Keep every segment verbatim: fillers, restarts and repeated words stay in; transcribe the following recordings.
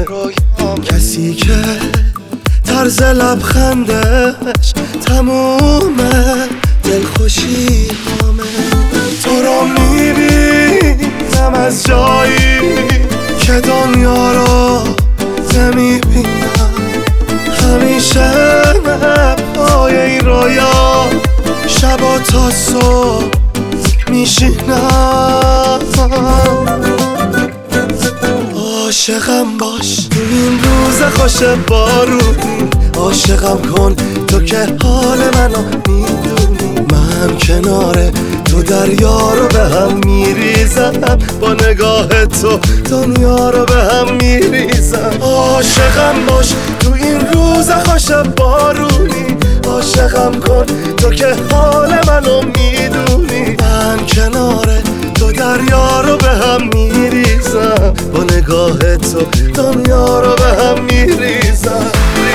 رویام، کسی که طرز لبخندش تمومه دلخوشی همه. تو رو میبینم از جایی که دنیا رو نمیبینم، همیشه پای این رویا شبا تا صبح میشینم. عاشقم باش تو این روز خوش بارونی، عاشقم کن تو که حال منو میدونی. من کنار تو دریا رو به هم میریزم، با نگاه تو دنیا رو به هم میریزم. عاشقم باش تو این روز خوش بارونی، عاشقم کن تو که حال منو میدونی. من کنار تو دریا رو به هم میریزم، با نگاه تو دنیا رو به هم میریزم.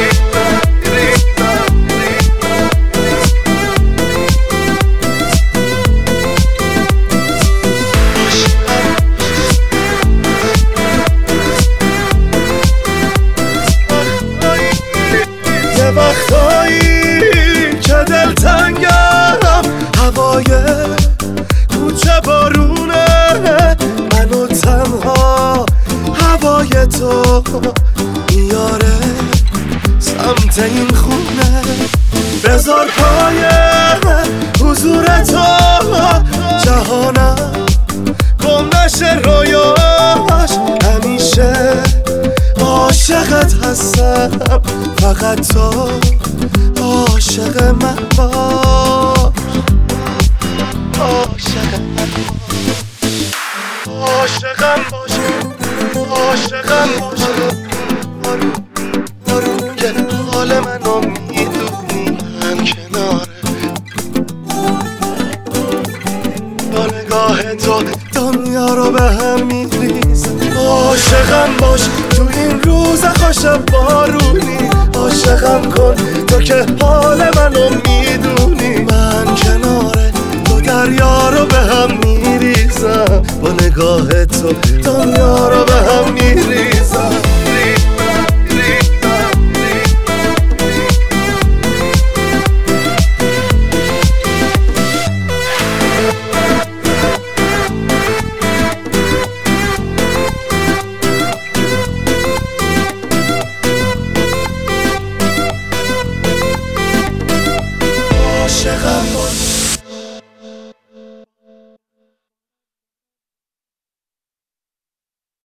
یه وقتایی که دلتنگم، هوای کوچه بارونه منو تنها، هوای تو میاره سمت این خونه. بذار پای حضور تو جهانم گم نشه رویاش، همیشه عاشقت هستم، فقط تو عاشق من باش، عاشق من باش، عاشقم باش، عاشقم باش. آروم آروم که حال منو میدونی، من کناره با نگاه تو دنیا رو به هم میریزم. عاشقم باش تو این روز خوش بارونی، عاشقم کن تو که حال منو میدونی. من کنار تو دریا رو به هم میریزم، با نگاه تو دنیا رو به